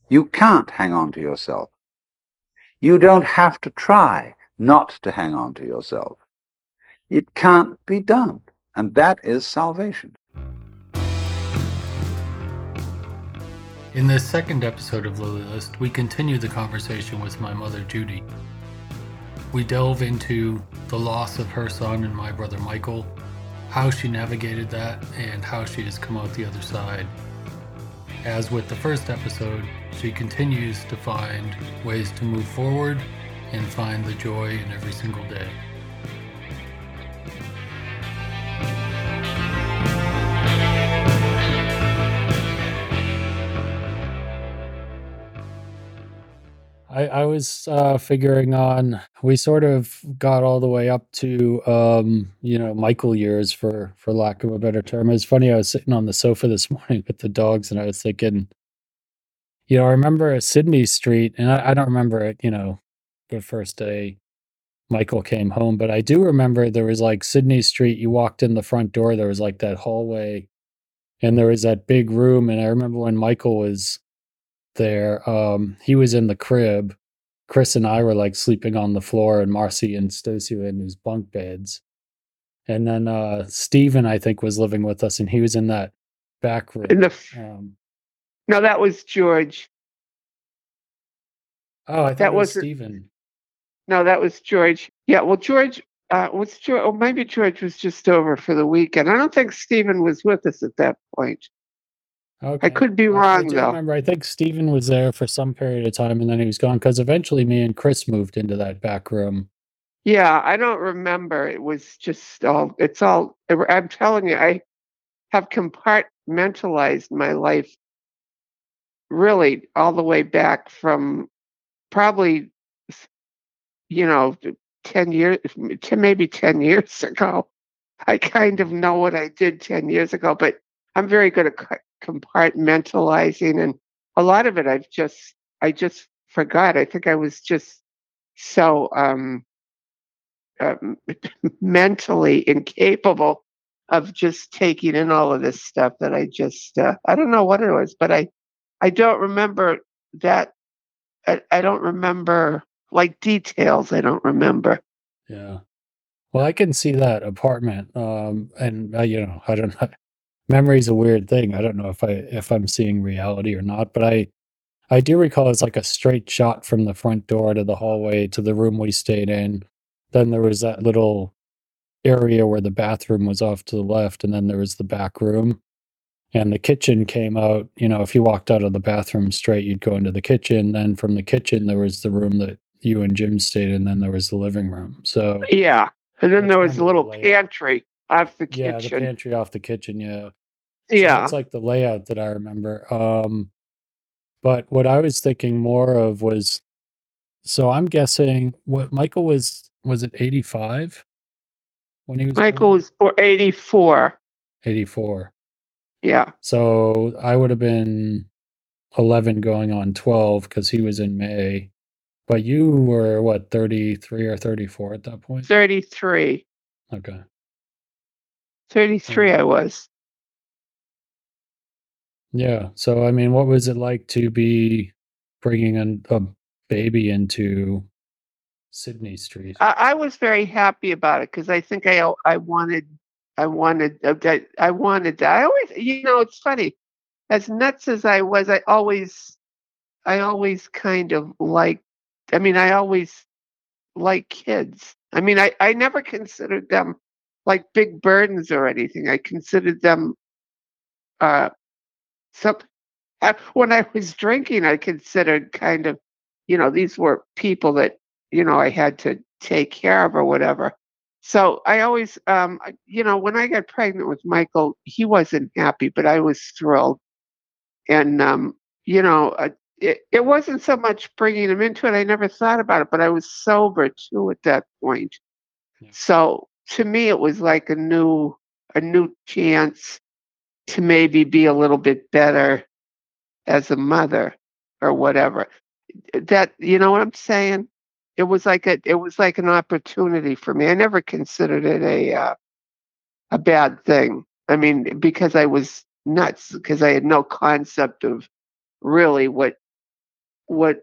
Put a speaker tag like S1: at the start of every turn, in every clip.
S1: You can't hang on to yourself. You don't have to try not to hang on to yourself. It can't be done. And that is salvation.
S2: In this second episode of Lily List, we continue the conversation with my mother, Judy. We delve into the loss of her son and my brother Michael, how she navigated that, and how she has come out the other side. As with the first episode, she continues to find ways to move forward and find the joy in every single day. I was figuring on, we sort of got all the way up to, Michael years, for lack of a better term. It was funny, I was sitting on the sofa this morning with the dogs and I was thinking, I remember Sydney Street, and I don't remember it, the first day Michael came home, but I do remember there was like Sydney Street, you walked in the front door, there was like that hallway, and there was that big room. And I remember when Michael was there, he was in the crib. Chris and I were like sleeping on the floor, and Marcy and Stacy were in his bunk beds. And then Steven, I think, was living with us, and he was in that back room.
S3: No, that was George.
S2: Oh, I thought it was Steven.
S3: No, that was George. Yeah, well, George was George. Oh, maybe George was just over for the weekend. I don't think Steven was with us at that point.
S2: Okay.
S3: I could be wrong, though.
S2: Remember, I think Steven was there for some period of time, and then he was gone because eventually me and Chris moved into that back room.
S3: Yeah, I don't remember. It was just I'm telling you, I have compartmentalized my life really all the way back from probably, 10 years, maybe 10 years ago. I kind of know what I did 10 years ago, but I'm very good at compartmentalizing, and a lot of it I just forgot. I think I was just so mentally incapable of just taking in all of this stuff that I don't know what it was, but I don't remember that. I don't remember like details. I don't remember.
S2: Yeah. Well, I can see that apartment. And I don't know. Memory's a weird thing. I don't know if I'm seeing reality or not, but I do recall it's like a straight shot from the front door to the hallway to the room we stayed in. Then there was that little area where the bathroom was off to the left, and then there was the back room. And the kitchen came out, if you walked out of the bathroom straight, you'd go into the kitchen. Then from the kitchen, there was the room that you and Jim stayed in, then there was the living room. So
S3: yeah. And then there was a little pantry off the kitchen.
S2: Yeah, the pantry off the kitchen, yeah.
S3: Yeah.
S2: So that's like the layout that I remember. But what I was thinking more of was, so I'm guessing what Michael was it 85 when he was
S3: Michael was 84.
S2: 84.
S3: Yeah.
S2: So I would have been 11 going on 12 because he was in May. But you were what, 33 or 34 at that point?
S3: 33.
S2: Okay.
S3: 33 I was.
S2: Yeah. So, I mean, what was it like to be bringing a baby into Sydney Street?
S3: I was very happy about it because I think I wanted, I always, it's funny, as nuts as I was, I always kind of liked, I always liked kids. I never considered them like big burdens or anything. I considered them, when I was drinking, I considered kind of, these were people that, I had to take care of or whatever. So I always, when I got pregnant with Michael, he wasn't happy, but I was thrilled. And, it wasn't so much bringing him into it. I never thought about it, but I was sober too at that point.
S2: Yeah.
S3: So to me, it was like a new chance to maybe be a little bit better as a mother or whatever. That, you know what I'm saying? It was like an opportunity for me. I never considered it a bad thing. Because I was nuts, because I had no concept of really what what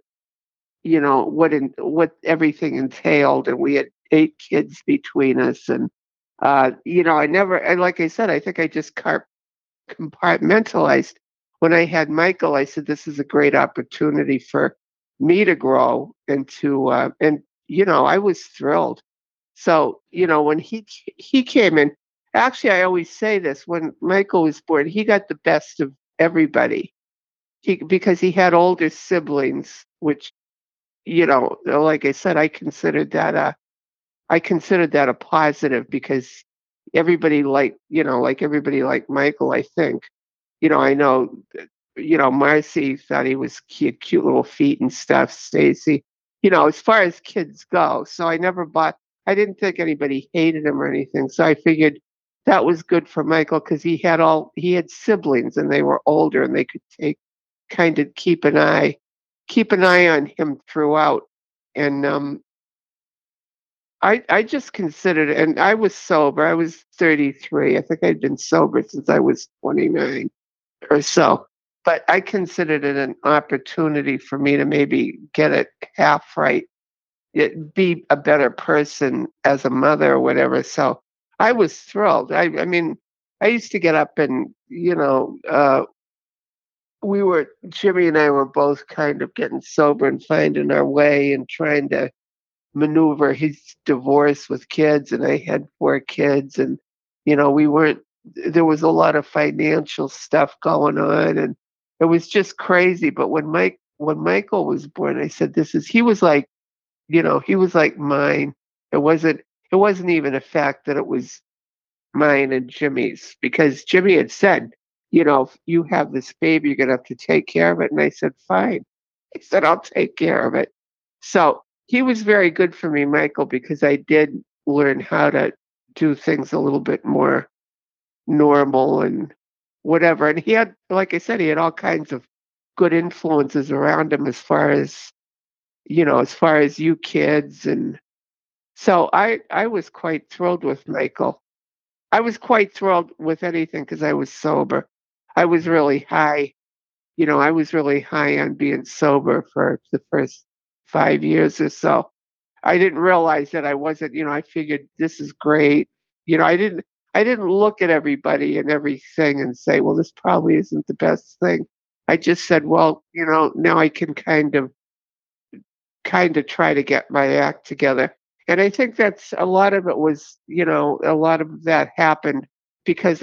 S3: what everything entailed, and we had 8 kids between us, and like I said, I think I just compartmentalized. When I had Michael, I said, this is a great opportunity for me to grow and I was thrilled. So, when he came in, actually, I always say this, when Michael was born, he got the best of everybody. Because he had older siblings, which, like I said, I considered that a positive, because everybody liked Michael, I think. I know, Marcy thought he had cute little feet and stuff, Stacy, as far as kids go. So I didn't think anybody hated him or anything. So I figured that was good for Michael, because he had siblings, and they were older, and they could kind of keep an eye on him throughout. And I just considered it, and I was sober. I was 33. I think I'd been sober since I was 29 or so. But I considered it an opportunity for me to maybe get it half right, be a better person as a mother or whatever. So I was thrilled. I mean, I used to get up and, Jimmy and I were both kind of getting sober and finding our way and trying to maneuver his divorce with kids. And I had 4 kids, and, there was a lot of financial stuff going on, and it was just crazy. But when Michael was born, I said, he was like, he was like mine. It wasn't even a fact that it was mine and Jimmy's, because Jimmy had said, if you have this baby, you're going to have to take care of it. And I said, fine. I said, I'll take care of it. So he was very good for me, Michael, because I did learn how to do things a little bit more normal and whatever. And he had, like I said, he had all kinds of good influences around him, as far as, you kids. And so I was quite thrilled with Michael. I was quite thrilled with anything, because I was sober. I was really high. I was really high on being sober for the first 5 years or so. I didn't realize that I wasn't, I figured this is great. I didn't look at everybody and everything and say, well, this probably isn't the best thing. I just said, well, now I can kind of try to get my act together. And I think that's a lot of it was, a lot of that happened because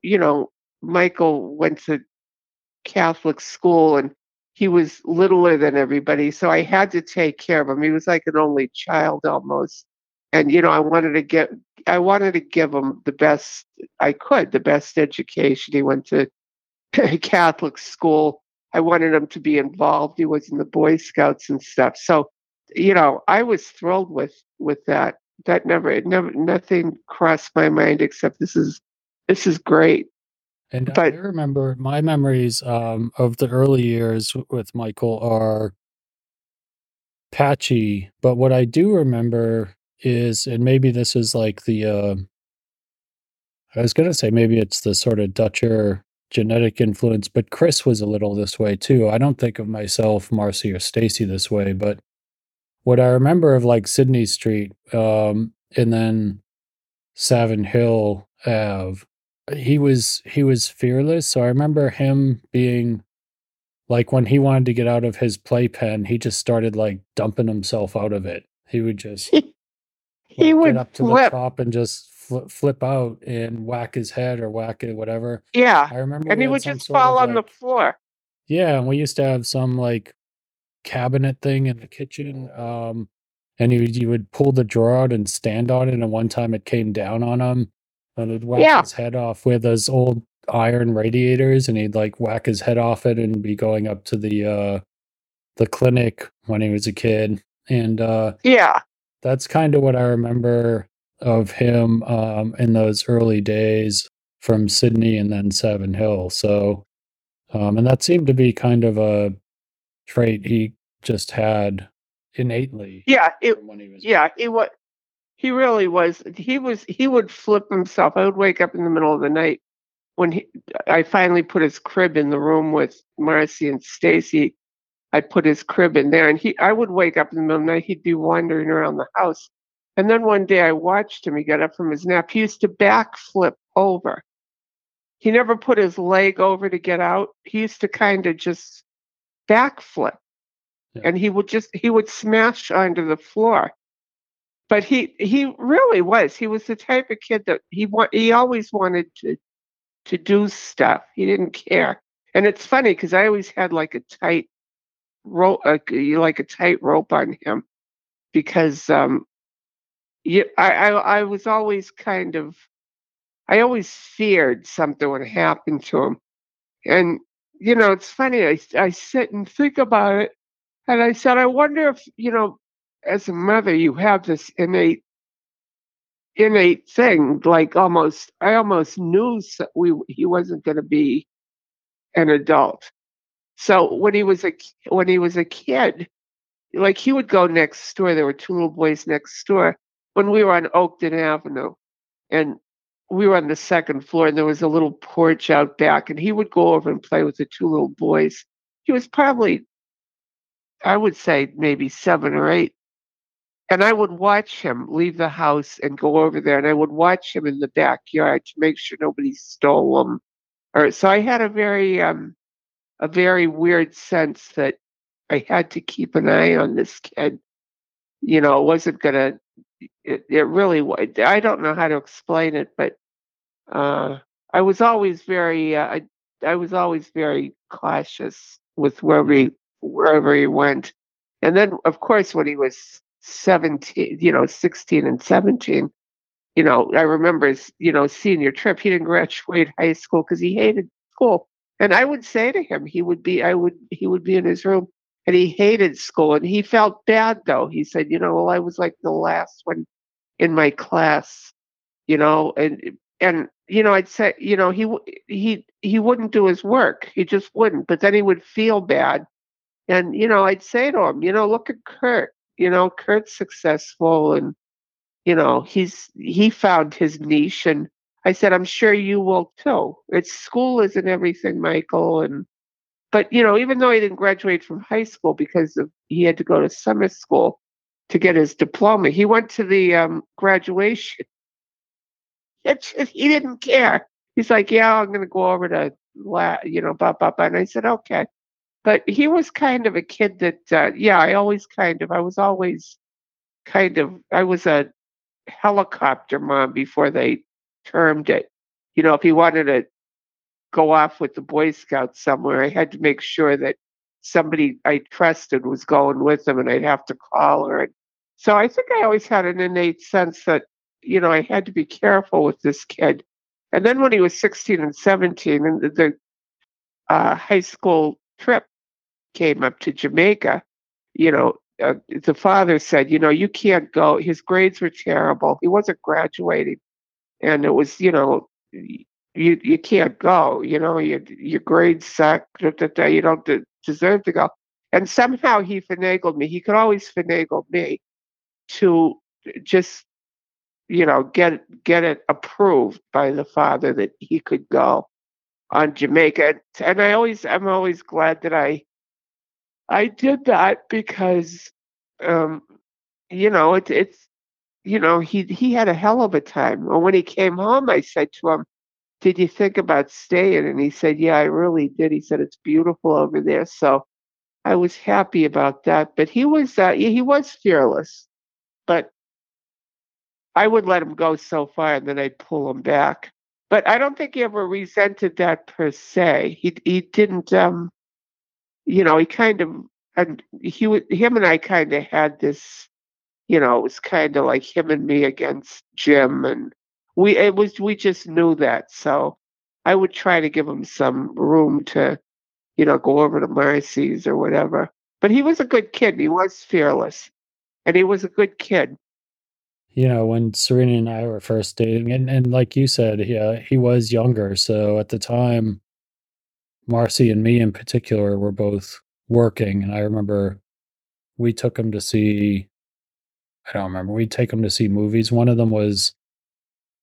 S3: Michael went to Catholic school, and he was littler than everybody. So I had to take care of him. He was like an only child almost. And, I wanted to give him the best I could, the best education. He went to Catholic school. I wanted him to be involved. He was in the Boy Scouts and stuff. So, I was thrilled with that. Nothing crossed my mind except this is great.
S2: And I
S3: But
S2: remember my memories of the early years with Michael are patchy, but what I do remember is, and maybe this is like I was going to say maybe it's the sort of Dutcher genetic influence, but Chris was a little this way too. I don't think of myself, Marcy, or Stacy this way, but what I remember of like Sydney Street, and then Savin Hill Ave, he was fearless. So I remember him being like, when he wanted to get out of his playpen, he just started like dumping himself out of it. He would just
S3: he
S2: get
S3: would
S2: up to the
S3: flip.
S2: top and just flip out and whack his head or whack it, whatever.
S3: Yeah.
S2: I remember
S3: And
S2: we
S3: he
S2: had
S3: would
S2: some
S3: just
S2: sort
S3: fall
S2: of
S3: on the
S2: like,
S3: floor.
S2: yeah, and we used to have some like cabinet thing in the kitchen. And you would pull the drawer out and stand on it, and one time it came down on him, and he'd whack
S3: Yeah.
S2: his head off with those old iron radiators, and he'd like whack his head off it and be going up to the clinic when he was a kid. And
S3: Yeah.
S2: that's kind of what I remember of him in those early days from Sydney and then Savin Hill. So, and that seemed to be kind of a trait he just had innately
S3: Yeah.
S2: from when he was.
S3: Yeah. He really was. He would flip himself. I would wake up in the middle of the night when I finally put his crib in the room with Marcy and Stacy. I'd put his crib in there, and I would wake up in the middle of the night. He'd be wandering around the house. And then one day I watched him. He got up from his nap. He used to backflip over. He never put his leg over to get out. He used to kind of just backflip,
S2: Yeah.
S3: and he would smash onto the floor. But he really was. He was the type of kid that he always wanted to do stuff. He didn't care. And it's funny because I always had like a tight rope, like a tight rope on him, because I was always I always feared something would happen to him. And it's funny. I sit and think about it, and I said, I wonder if as a mother, you have this innate thing, like I almost knew he wasn't going to be an adult. So when he was a kid, like he would go next door. There were two little boys next door when we were on Oakton Avenue, and we were on the second floor, and there was a little porch out back, and he would go over and play with the two little boys. He was probably, I would say, maybe 7 or 8. And I would watch him leave the house and go over there, and I would watch him in the backyard to make sure nobody stole him. So I had a very weird sense that I had to keep an eye on this kid. It wasn't gonna. It really was. I don't know how to explain it, but I was always very. I was always very cautious with wherever he went. And then, of course, when he was 17, 16 and 17, I remember his, senior trip. He didn't graduate high school because he hated school. And I would say to him, he would be in his room, and he hated school, and he felt bad though. He said, well, I was like the last one in my class, and I'd say, he wouldn't do his work. He just wouldn't. But then he would feel bad, and I'd say to him, look at Kurt. Kurt's successful, and he found his niche. And I said, I'm sure you will too. School isn't everything, Michael. But even though he didn't graduate from high school because he had to go to summer school to get his diploma, he went to the graduation. He didn't care. He's like, yeah, I'm going to go over to, blah, blah. And I said, okay. But he was kind of a kid that, I was always I was a helicopter mom before they termed it. If he wanted to go off with the Boy Scouts somewhere, I had to make sure that somebody I trusted was going with him, and I'd have to call her. And so I think I always had an innate sense that, I had to be careful with this kid. And then when he was 16 and 17, and the high school trip came up to Jamaica, the father said, you can't go. His grades were terrible. He wasn't graduating. And it was, you can't go. Your grades suck. You don't deserve to go. And somehow he finagled me. He could always finagle me to just, get it approved by the father that he could go on Jamaica. And I'm always glad that I did that, because, it's, he had a hell of a time. Well, when he came home, I said to him, did you think about staying? And he said, yeah, I really did. He said, it's beautiful over there. So I was happy about that. But he was fearless, but I would let him go so far, and then I'd pull him back. But I don't think he ever resented that per se. He didn't, he kind of, and him and I kind of had this, it was kind of like him and me against Jim, and we just knew that. So I would try to give him some room to, go over to Marcy's or whatever. But he was a good kid. He was fearless, and he was a good kid.
S2: When Serena and I were first dating, and like you said, he was younger. So at the time, Marcy and me in particular were both working. And I remember we took him to see, I don't remember, we'd take him to see movies. One of them was,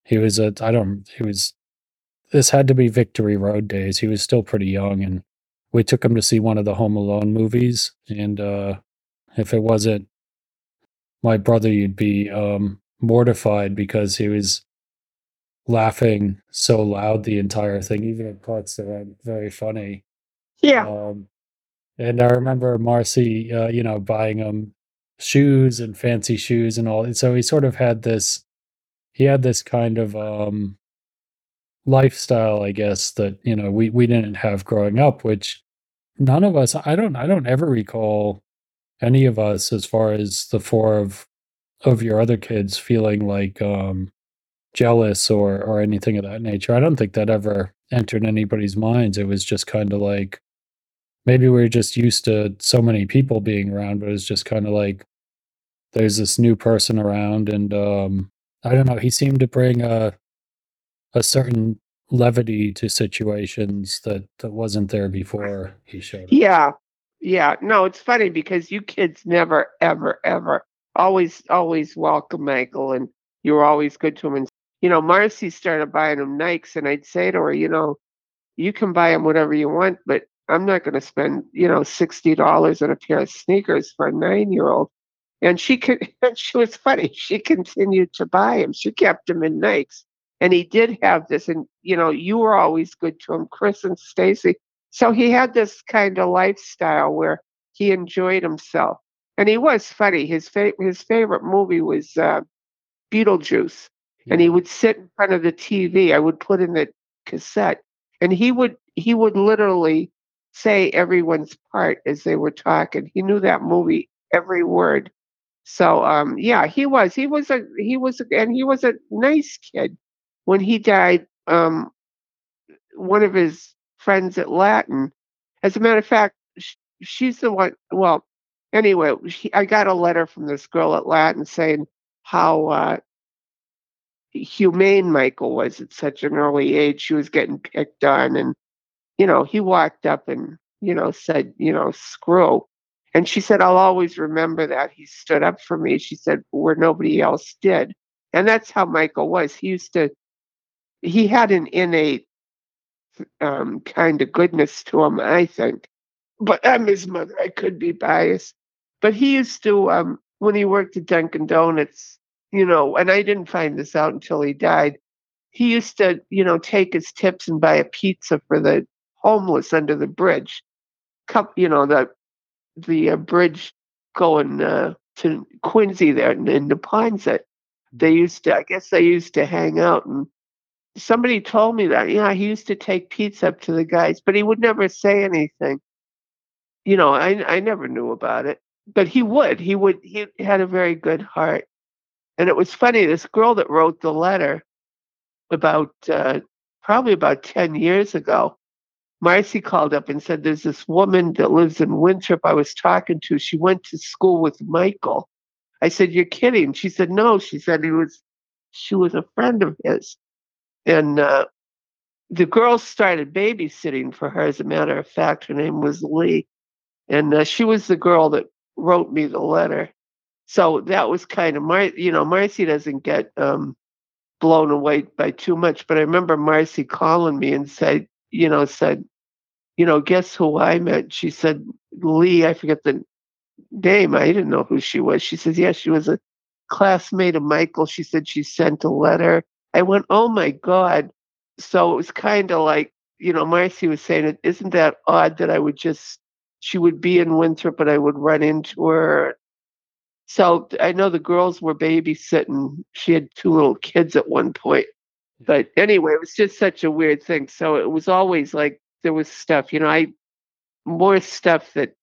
S2: this had to be Victory Road days. He was still pretty young. And we took him to see one of the Home Alone movies, and if it wasn't my brother, you'd be mortified because he was laughing so loud the entire thing, even in parts that were very funny.
S3: Yeah.
S2: And I remember Marcy, buying him shoes and fancy shoes and all. And so he sort of had this. He had this kind of lifestyle, I guess, that we didn't have growing up, which none of us. I don't ever recall any of us, as far as the four of your other kids, feeling like jealous or anything of that nature. I don't think that ever entered anybody's minds. It was just kind of like maybe we are just used to so many people being around, but it's just kind of like there's this new person around, and I don't know. He seemed to bring a certain levity to situations that wasn't there before he showed up.
S3: Yeah. Yeah. No, it's funny because you kids never, ever, ever always welcome Michael, and you were always good to him. And Marcy started buying him Nikes, and I'd say to her, you can buy him whatever you want, but I'm not going to spend, $60 on a pair of sneakers for a 9-year-old. And she was funny. She continued to buy him. She kept him in Nikes. And he did have this, and you were always good to him, Chris and Stacy. So he had this kind of lifestyle where he enjoyed himself. And he was funny. His favorite movie was Beetlejuice.
S2: Yeah.
S3: And he would sit in front of the TV. I would put in the cassette, and he would literally say everyone's part as they were talking. He knew that movie every word. So yeah, he was a nice kid. When he died, one of his friends at Latin, as a matter of fact, she's the one. Well, anyway, I got a letter from this girl at Latin saying how humane Michael was at such an early age. She was getting picked on, and he walked up and said, screw. And she said, I'll always remember that. He stood up for me, she said, where nobody else did. And that's how Michael was. He had an innate kind of goodness to him, I think. But I'm his mother. I could be biased. But he used to, when he worked at Dunkin' Donuts, and I didn't find this out until he died, he used to, take his tips and buy a pizza for the homeless under the bridge. The bridge going to Quincy there in Neponset. I guess they used to hang out, and somebody told me that, yeah, he used to take pizza up to the guys, but he would never say anything. I never knew about it, but he had a very good heart. And it was funny, this girl that wrote the letter about probably about 10 years ago, Marcy called up and said, there's this woman that lives in Winthrop I was talking to. She went to school with Michael. I said, you're kidding. She said, no. She said she was a friend of his. And the girl started babysitting for her, as a matter of fact. Her name was Lee. And she was the girl that wrote me the letter. So that was kind of Marcy doesn't get blown away by too much. But I remember Marcy calling me and said, guess who I met? She said, Lee, I forget the name. I didn't know who she was. She says, yeah, she was a classmate of Michael. She said she sent a letter. I went, oh my God. So it was kind of like, Marcy was saying, isn't that odd that she would be in Winthrop, but I would run into her. So I know the girls were babysitting. She had 2 little kids at one point. But anyway, it was just such a weird thing. So it was always like there was stuff, more stuff that,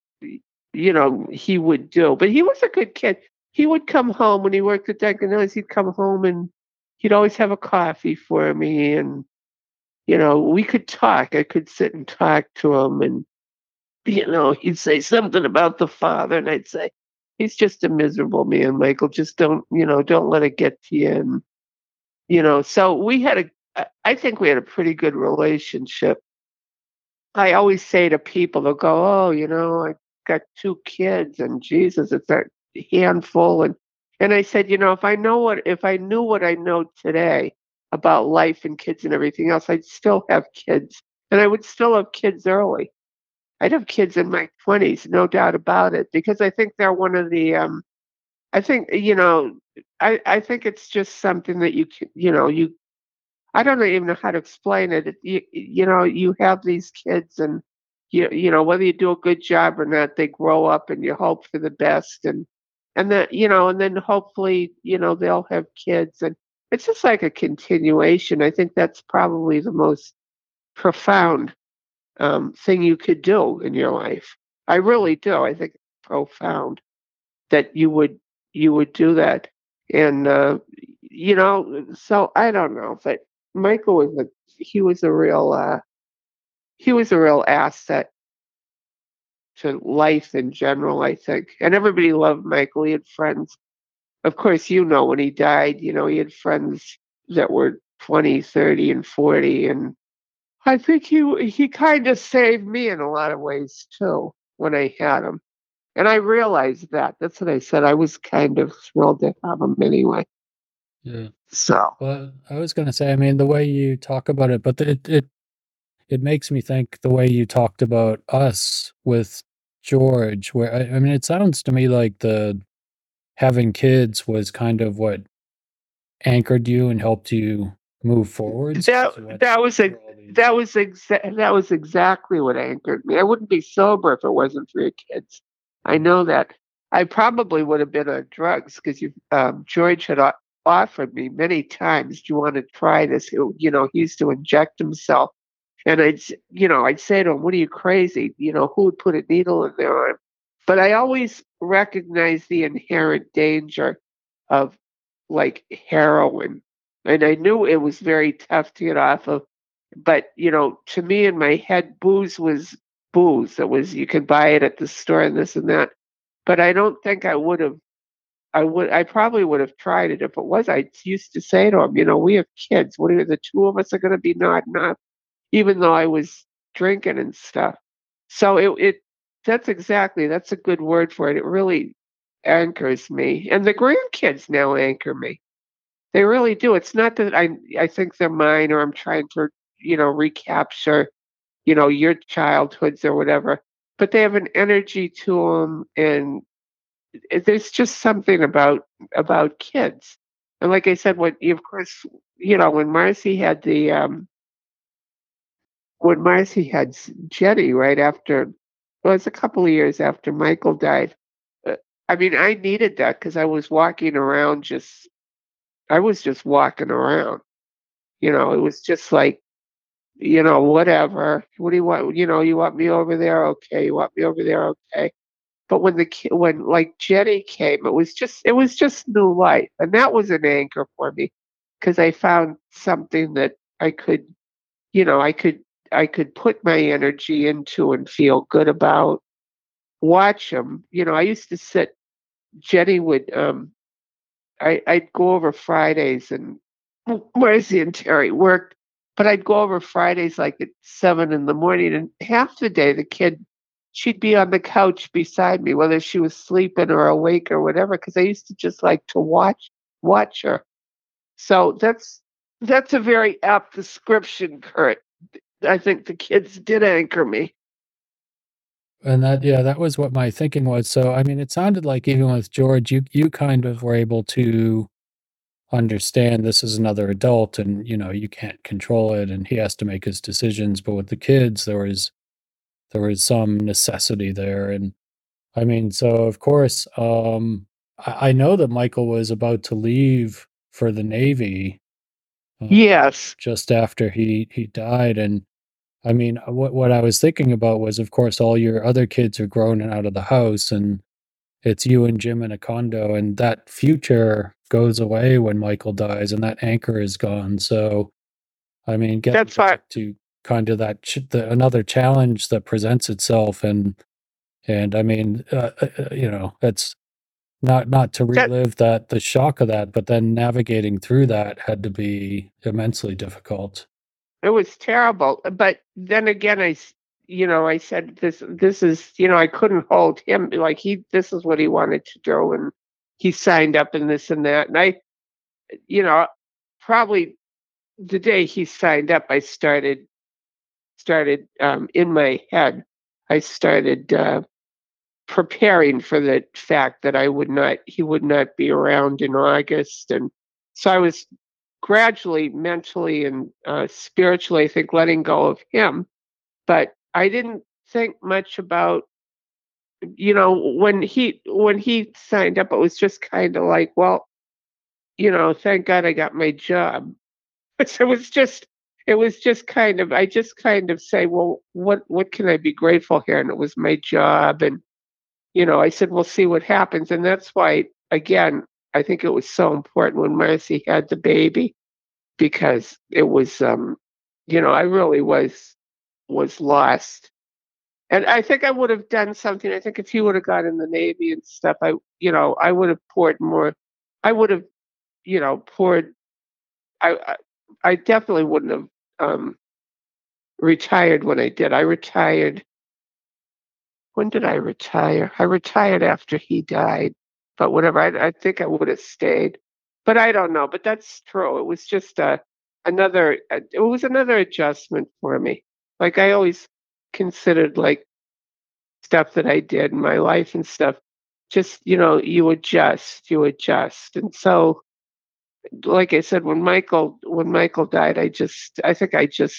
S3: he would do. But he was a good kid. He would come home when he worked at Dunkin' Donuts. He'd come home and he'd always have a coffee for me. And, we could talk. I could sit and talk to him. And, he'd say something about the father. And I'd say, he's just a miserable man, Michael. Just don't let it get to you. And, so I think we had a pretty good relationship. I always say to people, they'll go, oh, I got 2 kids, and Jesus, it's a handful. And I said, if I knew what I know today about life and kids and everything else, I'd still have kids, and I would still have kids early. I'd have kids in my 20s, no doubt about it, because I think they're one of the, I think, I think it's just something that you can, I don't even know how to explain it. You have these kids and whether you do a good job or not, they grow up and you hope for the best and then, and then hopefully, they'll have kids and it's just like a continuation. I think that's probably the most profound thing you could do in your life. I really do. I think it's profound that you would do that. And so I don't know, but Michael he was a real asset to life in general, I think. And everybody loved Michael. He had friends. Of course, when he died, he had friends that were 20, 30, and 40. And I think he kind of saved me in a lot of ways too when I had him. And I realized that. That's what I said. I was kind of thrilled to have him anyway.
S2: Yeah.
S3: So
S2: Well, I was going to say, I mean, the way you talk about it, but it makes me think the way you talked about us with George, where I mean, it sounds to me like the having kids was kind of what anchored you and helped you move forwards.
S3: that was exactly what anchored me. I wouldn't be sober if it wasn't for your kids. I know that. I probably would have been on drugs because George had offered me many times, "Do you want to try this?" He used to inject himself, and I'd say to him, "What are you crazy? Who would put a needle in their arm?" But I always recognized the inherent danger of like heroin. And I knew it was very tough to get off of. But, to me in my head, booze was booze. It was, you could buy it at the store and this and that. But I don't think I probably would have tried it if it was. I used to say to him, we have kids. What are the two of us are going to be nodding off, even though I was drinking and stuff. So that's a good word for it. It really anchors me. And the grandkids now anchor me. They really do. It's not that I think they're mine or I'm trying to, recapture, your childhoods or whatever, but they have an energy to them and there's just something about kids. And like I said, of course, when Marcy had Jenny right after, well, it's a couple of years after Michael died. I mean, I needed that because I was walking around I was just walking around. It was just like, whatever. What do you want? You want me over there? Okay. You want me over there? Okay. But when like Jenny came, it was just new life, and that was an anchor for me because I found something that I could, I could put my energy into and feel good about. Watch them. I used to sit. Jenny would I'd go over Fridays and Marcy and Terry worked, but I'd go over Fridays like at 7 in the morning, and half the day she'd be on the couch beside me, whether she was sleeping or awake or whatever, because I used to just like to watch her. So that's a very apt description, Kurt. I think the kids did anchor me.
S2: And that was what my thinking was. So, I mean, it sounded like even with George, you kind of were able to understand this is another adult and, you can't control it and he has to make his decisions. But with the kids, there was some necessity there. And I mean, so of course, I know that Michael was about to leave for the Navy
S3: Yes.
S2: just after he died. And I mean, what I was thinking about was, of course, all your other kids are grown and out of the house, and it's you and Jim in a condo, and that future goes away when Michael dies, and that anchor is gone. So, I mean, getting
S3: That's fine.
S2: back to kind of another challenge that presents itself, and I mean, it's not to
S3: That
S2: relive the shock of that, but then navigating through that had to be immensely difficult.
S3: It was terrible. But then again, I said this is, I couldn't hold him. Like this is what he wanted to do. And he signed up and this and that. And I, probably the day he signed up, I started in my head. I started preparing for the fact that he would not be around in August. And so I was gradually, mentally and spiritually, I think, letting go of him. But I didn't think much about, when he signed up, it was just kind of like, well, thank God I got my job. So it was just kind of, I just kind of say, well, what can I be grateful here? And it was my job. And, I said, we'll see what happens. And that's why, again, I think it was so important when Marcy had the baby, because it was, I really was lost. And I think I would have done something. I think if he would have got in the Navy and stuff, I would have poured more. I would have, poured. I definitely wouldn't have retired when I did. I retired. When did I retire? I retired after he died, but whatever. I think I would have stayed, but I don't know. But that's true. It was just another. It was another adjustment for me. Like I always considered, like stuff that I did in my life and stuff. Just you adjust, and so like I said, when Michael died, I think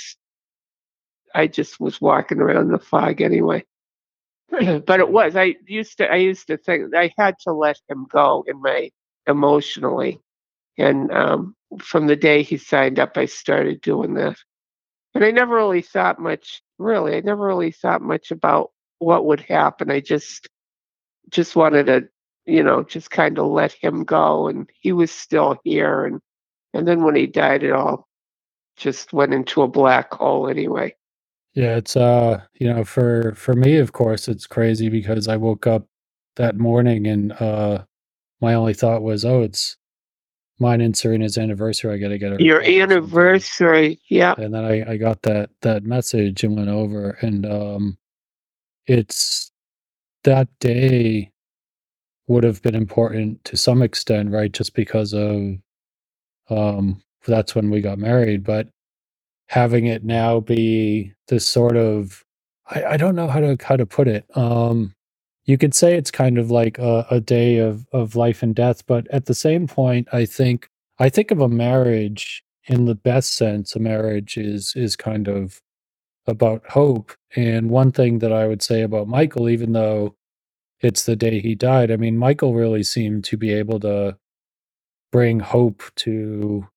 S3: I just was walking around in the fog anyway. But it was. I used to think I had to let him go emotionally, and from the day he signed up, I started doing that. And I never really thought much. Really, I never really thought much about what would happen. I just wanted to, just kind of let him go, and he was still here, and then when he died, it all just went into a black hole anyway.
S2: Yeah, it's for me, of course, it's crazy because I woke up that morning and my only thought was, oh, it's mine and Serena's anniversary. I gotta get her a
S3: Your
S2: card or something.
S3: anniversary, yeah.
S2: And then I got that message and went over, and it's that day would have been important to some extent, right? Just because of that's when we got married, but having it now be this sort of, I don't know how to put it. You could say it's kind of like a day of life and death, but at the same point, I think of a marriage in the best sense. A marriage is kind of about hope. And one thing that I would say about Michael, even though it's the day he died, I mean, Michael really seemed to be able to bring hope to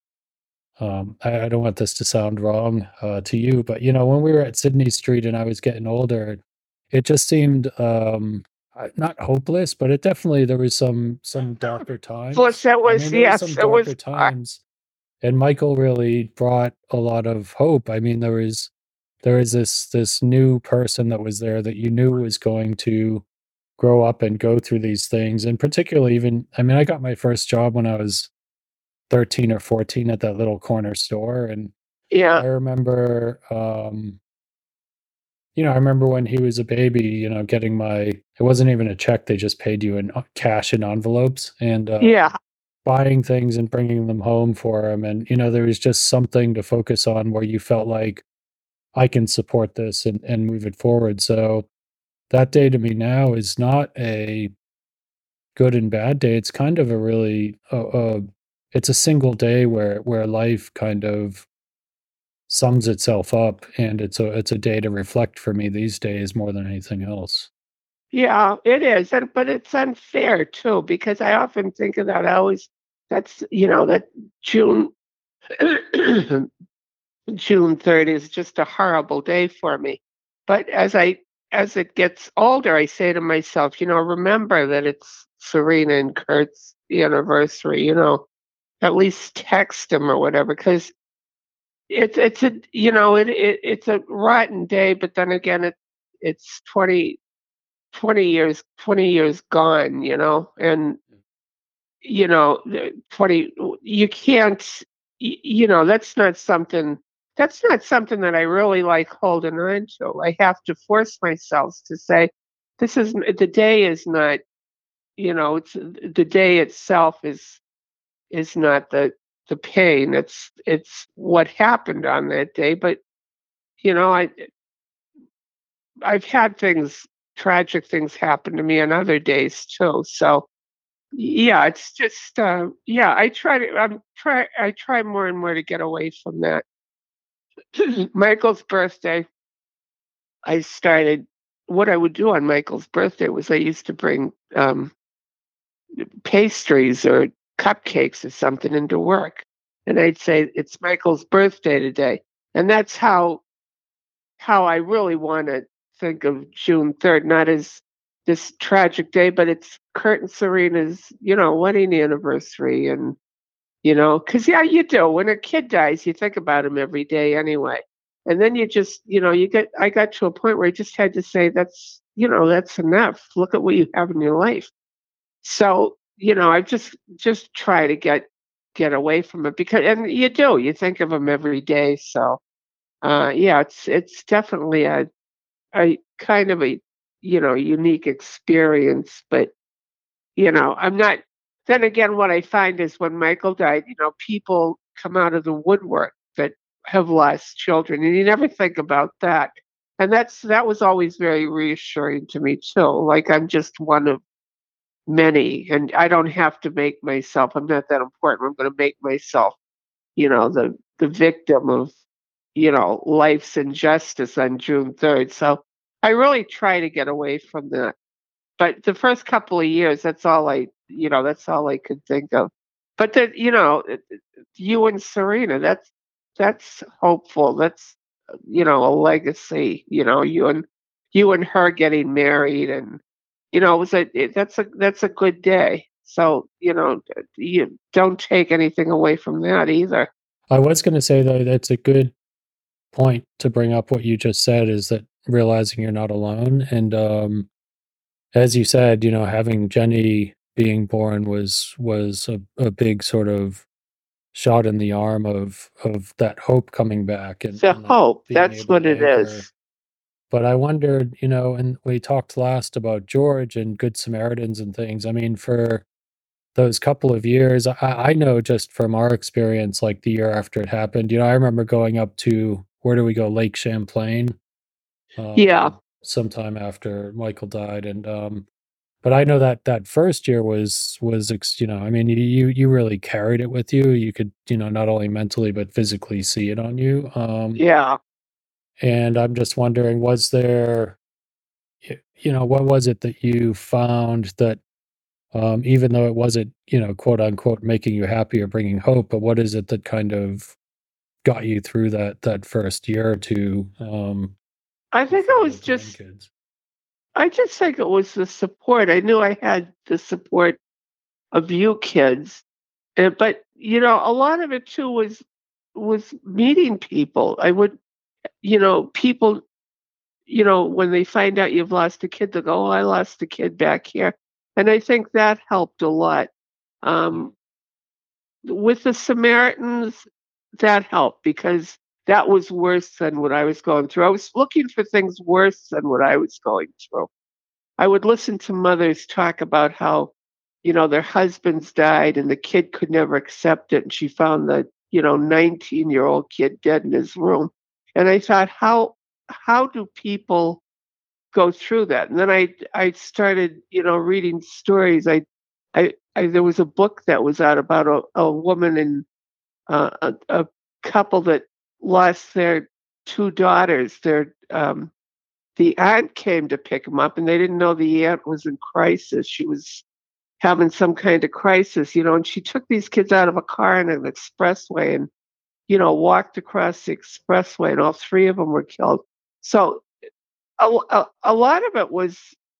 S2: I don't want this to sound wrong to you, but when we were at Sydney Street and I was getting older, it just seemed not hopeless, but it definitely there was some darker
S3: Plus,
S2: times.
S3: that
S2: I
S3: was,
S2: mean, there was some
S3: yes, it was
S2: darker times, and Michael really brought a lot of hope. I mean, there was this new person that was there that you knew was going to grow up and go through these things, and particularly even, I mean, I got my first job when I was 13 or 14 at that little corner store. And
S3: yeah,
S2: I remember, I remember when he was a baby, getting it wasn't even a check. They just paid you in cash in envelopes and
S3: yeah,
S2: buying things and bringing them home for him. And, there was just something to focus on where you felt like I can support this and move it forward. So that day to me now is not a good and bad day. It's kind of a really, it's a single day where life kind of sums itself up, and it's a day to reflect for me these days more than anything else.
S3: yeah, it is. But it's unfair too, because I often think of that. That's, that June, June 30th is just a horrible day for me. But as it gets older, I say to myself, remember that it's Serena and Kurt's anniversary, at least text them or whatever, because it's a, it's a rotten day, but then again, it's 20 years gone, and 20, you can't, that's not something that I really like holding on to. I have to force myself to say, the day is not, it's the day itself is not the pain. It's what happened on that day. But, I I've had tragic things happen to me on other days too. So yeah, it's just yeah, I try more and more to get away from that. Michael's birthday, I started what I would do on Michael's birthday was I used to bring pastries or cupcakes or something into work. And I'd say, it's Michael's birthday today. And that's how I really want to think of June 3rd, not as this tragic day, but it's Kurt and Serena's, wedding anniversary. And, because, yeah, you do. When a kid dies, you think about him every day anyway. And then you just, I got to a point where I just had to say, that's enough. Look at what you have in your life. So, I just try to get away from it because, and you think of them every day. So, yeah, it's definitely a kind of a, unique experience, but, I'm not, then again, what I find is when Michael died, people come out of the woodwork that have lost children and you never think about that. And that was always very reassuring to me too. Like I'm just one of many, and I don't have to make myself. I'm not that important. I'm going to make myself, the victim of, life's injustice on June 3rd. So I really try to get away from that. But the first couple of years, that's all I could think of. But then, you and Serena, that's hopeful. That's, a legacy. You and her getting married, and it was that's a good day. So you don't take anything away from that either.
S2: I was going to say, though, that's a good point to bring up what you just said, is that realizing you're not alone. And as you said, having Jenny being born was a big sort of shot in the arm of that hope coming back, and
S3: The
S2: like
S3: hope,
S2: being
S3: that's
S2: able
S3: what
S2: to
S3: it
S2: anchor.
S3: is.
S2: But I wondered, and we talked last about George and Good Samaritans and things. I mean, for those couple of years, I know just from our experience, like the year after it happened, I remember going up to, where do we go? Lake Champlain,
S3: Yeah.
S2: sometime after Michael died. And, but I know that that first year I mean, you really carried it with you. You could, not only mentally, but physically see it on you.
S3: Yeah.
S2: And I'm just wondering, was there, what was it that you found that, even though it wasn't, quote unquote, making you happy or bringing hope, but what is it that kind of got you through that first year or two,
S3: I think
S2: before the grandkids?
S3: I just think it was the support. I knew I had the support of you kids. But a lot of it too was meeting people. I would, people, when they find out you've lost a kid, they go, "Oh, I lost a kid back here," and I think that helped a lot. Um, with the Samaritans, that helped because that was worse than what I was going through. I was looking for things worse than what I was going through. I would listen to mothers talk about how, their husbands died and the kid could never accept it. And she found the, 19-year-old kid dead in his room. And I thought, how do people go through that? And then I started, reading stories. There was a book that was out about a woman and a couple that lost their two daughters. The aunt came to pick them up, and they didn't know the aunt was in crisis. She was having some kind of crisis, and she took these kids out of a car in an expressway and, walked across the expressway, and all three of them were killed. So a lot of it was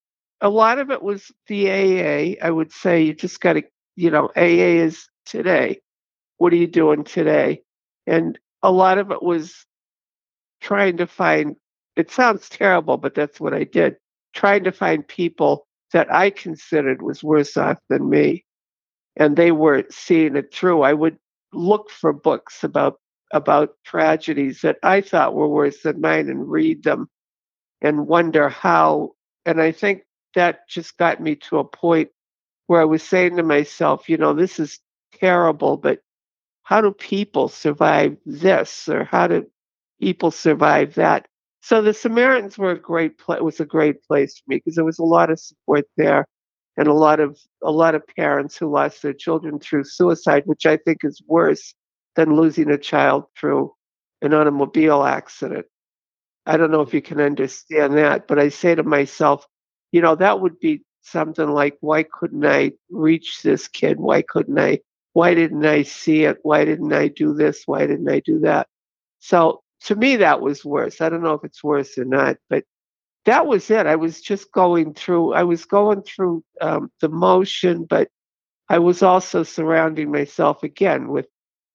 S3: the AA. I would say you just got to, AA is today. What are you doing today? And a lot of it was trying to find, it sounds terrible, but that's what I did, trying to find people that I considered was worse off than me. And they were seeing it through. I would look for books about tragedies that I thought were worse than mine and read them and wonder how. And I think that just got me to a point where I was saying to myself, this is terrible, but how do people survive this? Or how do people survive that? So the Samaritans were a great was a great place for me because there was a lot of support there, and a lot of parents who lost their children through suicide, which I think is worse than losing a child through an automobile accident. I don't know if you can understand that, but I say to myself, that would be something like, why couldn't I reach this kid? Why didn't I see it? Why didn't I do this? Why didn't I do that? So to me, that was worse. I don't know if it's worse or not, but that was it. I was going through the motion, but I was also surrounding myself again with,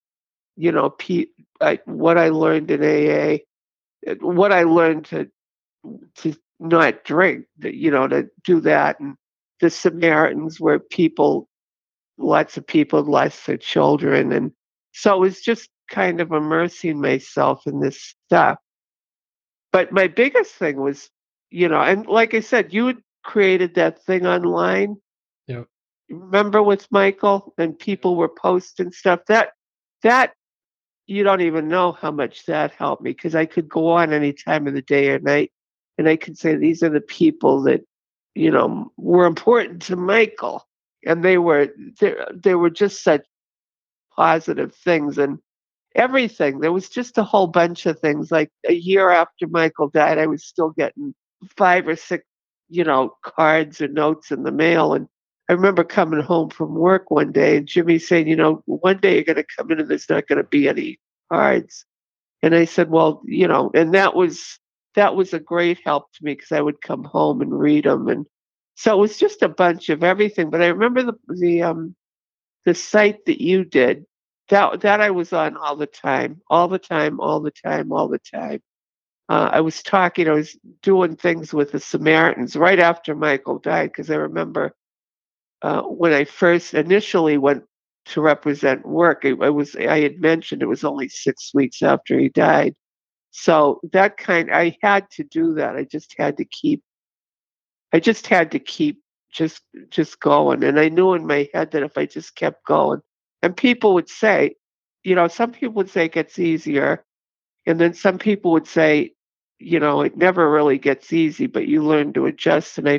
S3: what I learned in AA, what I learned to not drink, to do that. And the Samaritans were lots of people lost their children. And so it was just kind of immersing myself in this stuff. But my biggest thing was, and like I said, you had created that thing online.
S2: Yep.
S3: Remember with Michael, and people were posting stuff that you don't even know how much that helped me, because I could go on any time of the day or night and I could say, these are the people that, were important to Michael. And they were just such positive things and everything. There was just a whole bunch of things. Like a year after Michael died, I was still getting 5 or 6, cards or notes in the mail. And I remember coming home from work one day and Jimmy saying, one day you're going to come in and there's not going to be any cards. And I said, well, and that was a great help to me, because I would come home and read them. And so it was just a bunch of everything. But I remember the site that you did, that I was on all the time, all the time, all the time, all the time. I was doing things with the Samaritans right after Michael died, because I remember when I first initially went to represent work, I had mentioned it was only 6 weeks after he died. So I had to do that. I just had to keep just going. And I knew in my head that if I just kept going, and people would say, some people would say it gets easier. And then some people would say, it never really gets easy, but you learn to adjust. And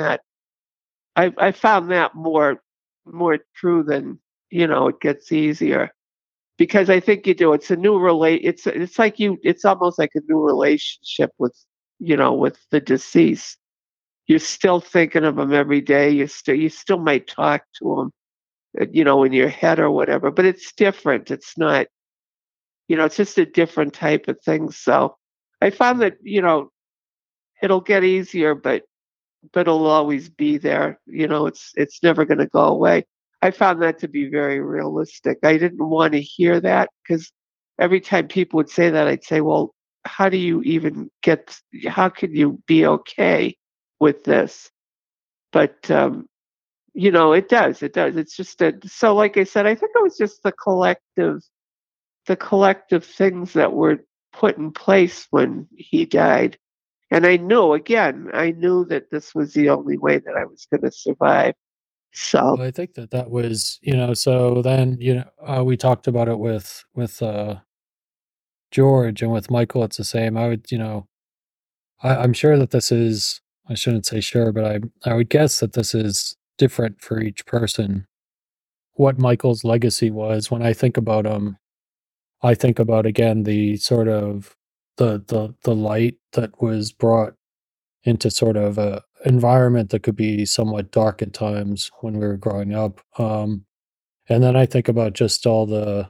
S3: I found that more true than, it gets easier, because I think you do. It's a new it's almost like a new relationship with the deceased. You're still thinking of them every day. You still might talk to them, in your head or whatever, but it's different. It's not, it's just a different type of thing. So I found that, it'll get easier, but it'll always be there. It's never going to go away. I found that to be very realistic. I didn't want to hear that, because every time people would say that, I'd say, well, how can you be okay with this? But, it does. It's just so like I said, I think it was just the collective things that were put in place when he died. And I knew that this was the only way that I was going to survive. So,
S2: Well, I think that was, so then, we talked about it with George, and with Michael, it's the same. I'm sure that this is, I shouldn't say sure, but I would guess that this is different for each person. What Michael's legacy was, when I think about him, I think about, again, the sort of the light that was brought into sort of a environment that could be somewhat dark at times when we were growing up. And then I think about just all the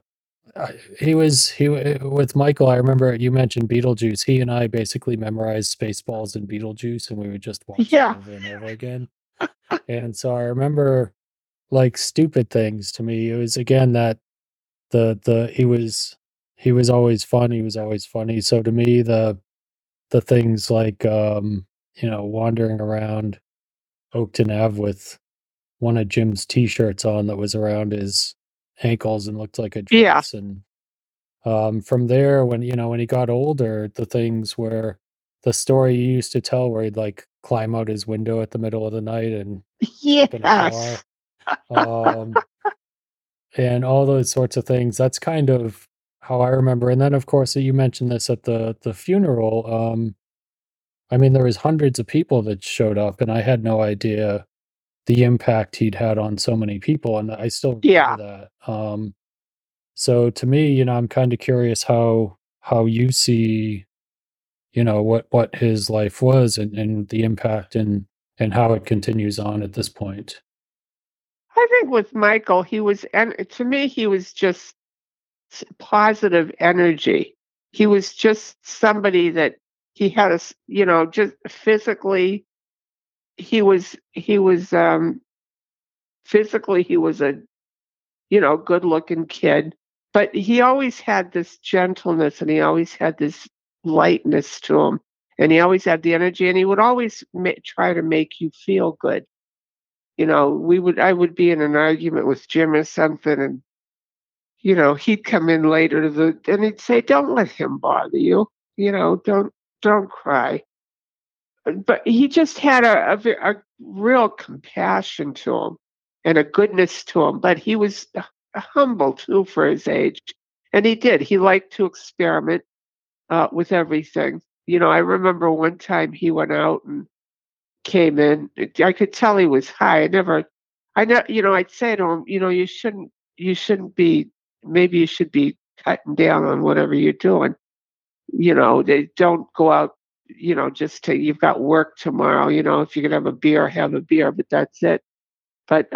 S2: with Michael. I remember you mentioned Beetlejuice. He and I basically memorized Spaceballs and Beetlejuice, and we would just watch it
S3: yeah.
S2: over and over again. And so I remember, like, stupid things to me. It was, again, that he was always fun. He was always funny. So to me, the things like, wandering around Oakton Ave with one of Jim's t-shirts on that was around his ankles and looked like a
S3: Yeah.
S2: dress. And from there, when he got older, the things where the story he used to tell, where he'd like climb out his window at the middle of the night and jump in a car,
S3: Yes.
S2: and all those sorts of things. That's kind of how I remember. And then, of course, you mentioned this at the funeral. I mean, there was hundreds of people that showed up, and I had no idea the impact he'd had on so many people, and I still
S3: Yeah.
S2: remember that. So to me, I'm kind of curious how you see, what his life was and the impact and how it continues on at this point.
S3: I think with Michael, to me, he was just positive energy. He was just somebody that he had just physically, physically, he was a, good looking kid, but he always had this gentleness and he always had this lightness to him. And he always had the energy and he would always try to make you feel good. I would be in an argument with Jim or something, and he'd come in later and he'd say, "Don't let him bother you. Don't cry." But he just had a real compassion to him and a goodness to him. But he was humble too for his age, and he liked to experiment with everything. I remember one time he went out and came in. I could tell he was high. I'd say to him, you shouldn't be, maybe you should be cutting down on whatever you're doing. They don't go out, you've got work tomorrow, if you're going to have a beer, but that's it. But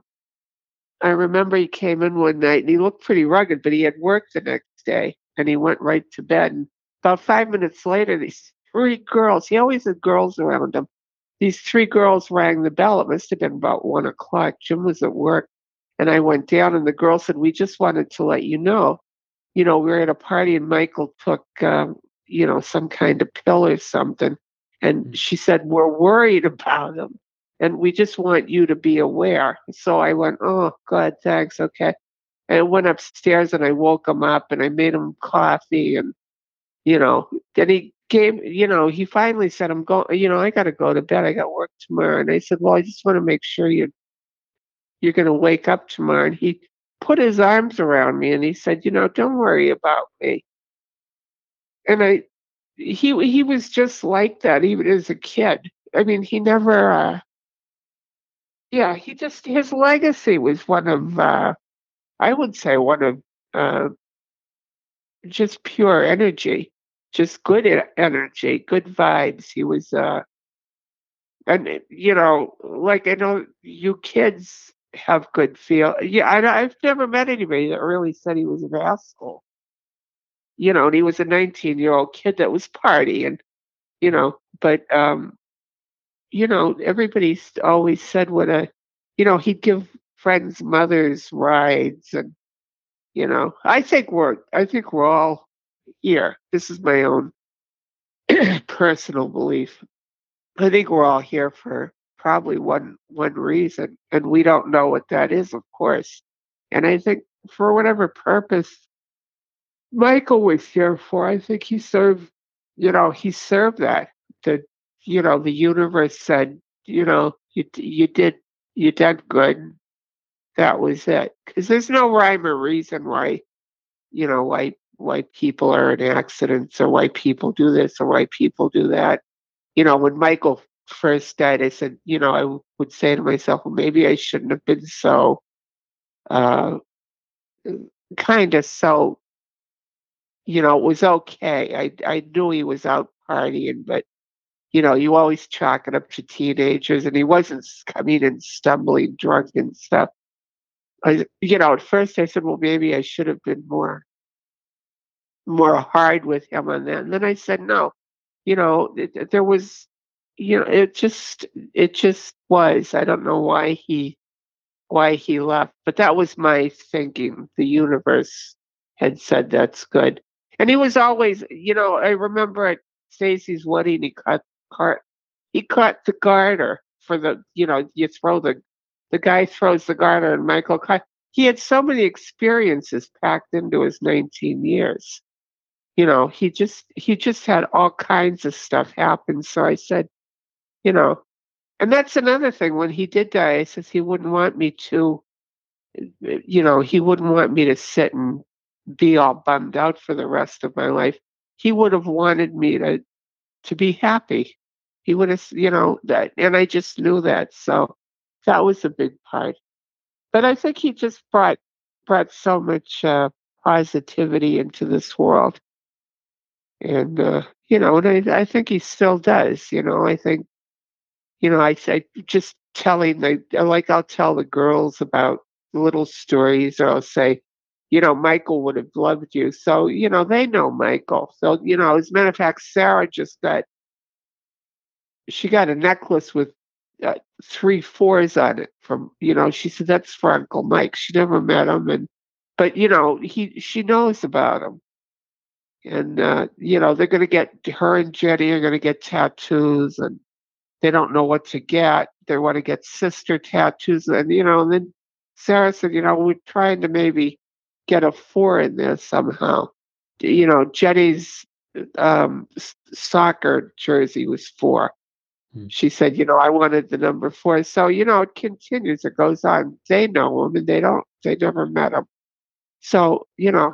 S3: I remember he came in one night and he looked pretty rugged, but he had work the next day and he went right to bed. And about 5 minutes later, these three girls, he always had girls around him. These three girls rang the bell. It must have been about 1 o'clock. Jim was at work. And I went down, and the girl said, "We just wanted to let you know, we were at a party and Michael took, some kind of pill or something." And she said, "We're worried about him. And we just want you to be aware." So I went, "Oh, God, thanks. Okay." And I went upstairs and I woke him up and I made him coffee. And, then he finally said, "I'm going, I got to go to bed. I got work tomorrow." And I said, "Well, I just want to make sure you're going to wake up tomorrow." And he put his arms around me and he said, "Don't worry about me." And he was just like that, even as a kid. I mean, he never, yeah, his legacy was one of, I would say one of, uh, just pure energy, just good energy, good vibes. He was, like I know you kids have good feel. Yeah, I've never met anybody that really said he was an asshole. And he was a 19-year-old kid that was partying, but everybody always said he'd give friends' mothers rides, and I think we're all here. This is my own personal belief. I think we're all here for probably one reason, and we don't know what that is, of course. And I think for whatever purpose Michael was here for, I think he served that. The the universe said, you did good. That was it. Because there's no rhyme or reason why people are in accidents, or why people do this, or why people do that. When Michael first died, I said, I would say to myself, well, maybe I shouldn't have been so uh, kind of so. It was okay. I knew he was out partying, but you always chalk it up to teenagers, and he wasn't coming and stumbling drunk and stuff. At first I said, well, maybe I should have been more hard with him on that. And then I said, no, there was, it just was. I don't know why he left, but that was my thinking. The universe had said that's good, and he was always, I remember at Stacy's wedding, he cut the garter for you throw the guy throws the garter and Michael cut. He had so many experiences packed into his 19 years. He just had all kinds of stuff happen. So I said, you know, and that's another thing. When he did die, I says he wouldn't want me to sit and be all bummed out for the rest of my life. He would have wanted me to be happy. He would have, that, and I just knew that. So that was a big part. But I think he just brought so much positivity into this world, and and I think he still does. I think I just telling I'll tell the girls about little stories, or I'll say, Michael would have loved you. So they know Michael. So as a matter of fact, Sarah she got a necklace with 3 4s on it from, she said that's for Uncle Mike. She never met him, but she knows about him, and they're going to get her and Jenny are going to get tattoos, and they don't know what to get. They want to get sister tattoos, and then Sarah said, we're trying to maybe get a 4 in there somehow. Jenny's soccer jersey was 4. She said, I wanted the number 4. So, it continues. It goes on. They know him, and they never met him. So,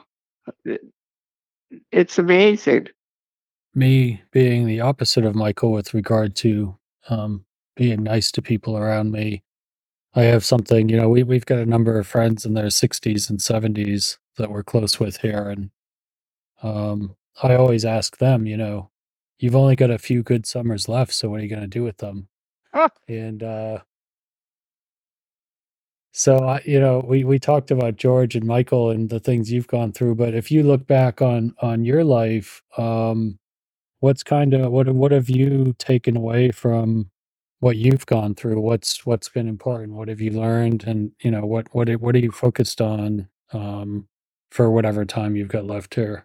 S3: it's amazing.
S2: Me being the opposite of Michael with regard to being nice to people around me. I have something, we've got a number of friends in their 60s and 70s that we're close with here. And I always ask them, you've only got a few good summers left. So what are you going to do with them? And so, we talked about George and Michael and the things you've gone through. But if you look back on your life, what have you taken away from what you've gone through? What's been important? What have you learned? And what are you focused on for whatever time you've got left here?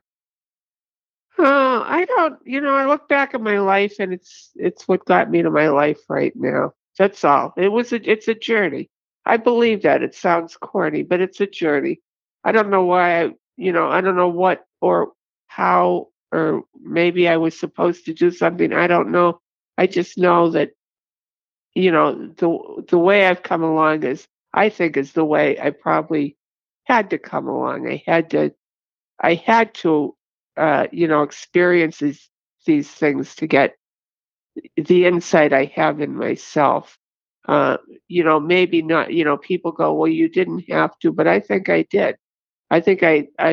S3: I don't, I look back at my life, and it's what got me to my life right now. That's all. It's a journey. I believe that. It sounds corny, but it's a journey. I don't know why I don't know what or how, or maybe I was supposed to do something. I don't know. I just know that, the way I've come along I think is the way I probably had to come along. I had to experience these things to get the insight I have in myself. Maybe not, people go, well, you didn't have to, but I think I did. I think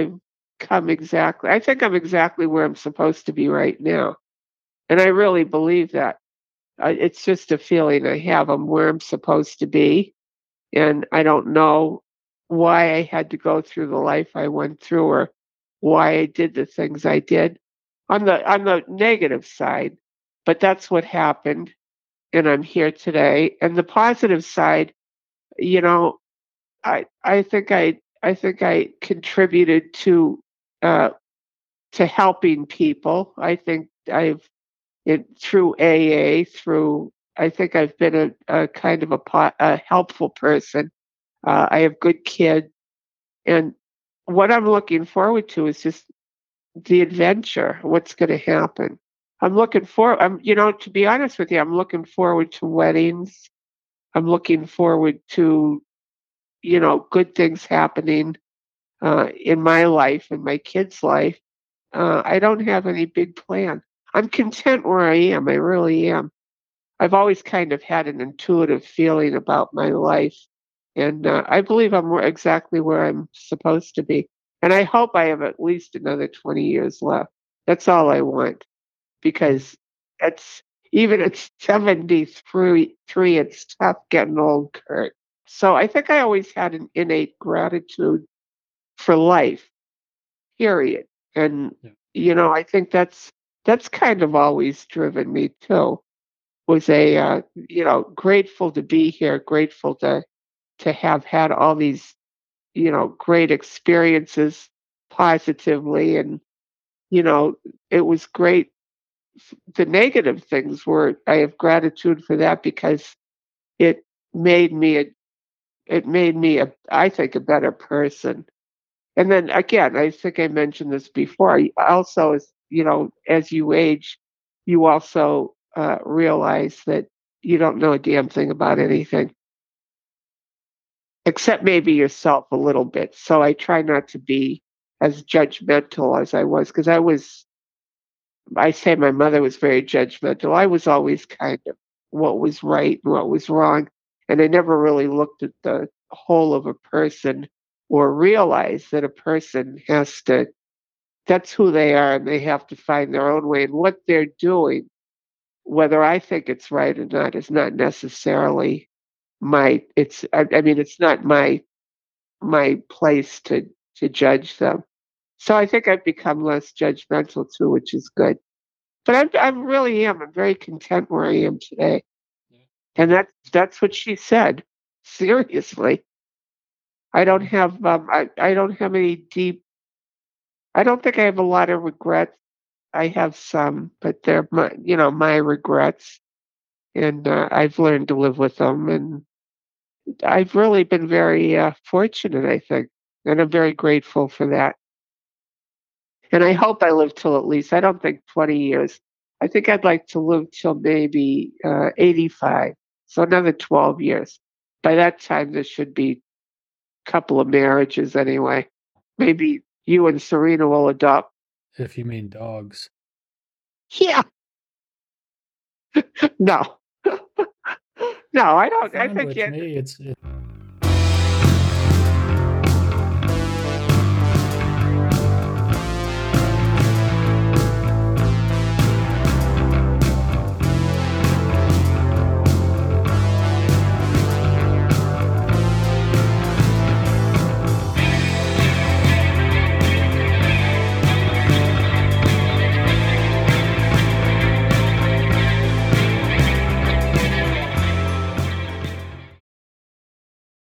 S3: I think I'm exactly where I'm supposed to be right now. And I really believe that. It's just a feeling I have. I'm where I'm supposed to be. And I don't know why I had to go through the life I went through, or why I did the things I did on the negative side, but that's what happened, and I'm here today. And the positive side, you know, I think I contributed uh, to helping people. I think through AA, I think I've been a kind of a helpful person. I have good kids, and what I'm looking forward to is just the adventure. What's going to happen? To be honest with you, I'm looking forward to weddings. I'm looking forward to, good things happening in my life and my kids' life. I don't have any big plan. I'm content where I am. I really am. I've always kind of had an intuitive feeling about my life, and I believe exactly where I'm supposed to be. And I hope I have at least another 20 years left. That's all I want, because it's even at 73, it's tough getting old, Kurt. So I think I always had an innate gratitude for life, period. And I think that's kind of always driven me too. Was grateful to be here, grateful to have had all these great experiences positively, and it was great. The negative things I have gratitude for that, because it made me I think a better person. And then again, I think I mentioned this before. Also, as you age, you also realize that you don't know a damn thing about anything, except maybe yourself a little bit. So I try not to be as judgmental as I was, because I was I say my mother was very judgmental. I was always kind of what was right and what was wrong. And I never really looked at the whole of a person or realized that a person has to, that's who they are, and they have to find their own way. And what they're doing, whether I think it's right or not, is not necessarily I mean, it's not my place to judge them. So I think I've become less judgmental too, which is good. But I really am. I'm very content where I am today. And that's what she said. Seriously. I don't have I don't have any deep I don't think I have a lot of regrets. I have some, but they're my regrets, and I've learned to live with them, and I've really been very fortunate, I think, and I'm very grateful for that. And I hope I live till at least, I don't think 20 years. I think I'd like to live till maybe 85. So another 12 years. By that time, there should be a couple of marriages anyway. Maybe you and Serena will adopt.
S2: If you mean dogs.
S3: Yeah. No. No, I don't. I
S2: Fine
S3: think
S2: with
S3: you.
S2: me. It's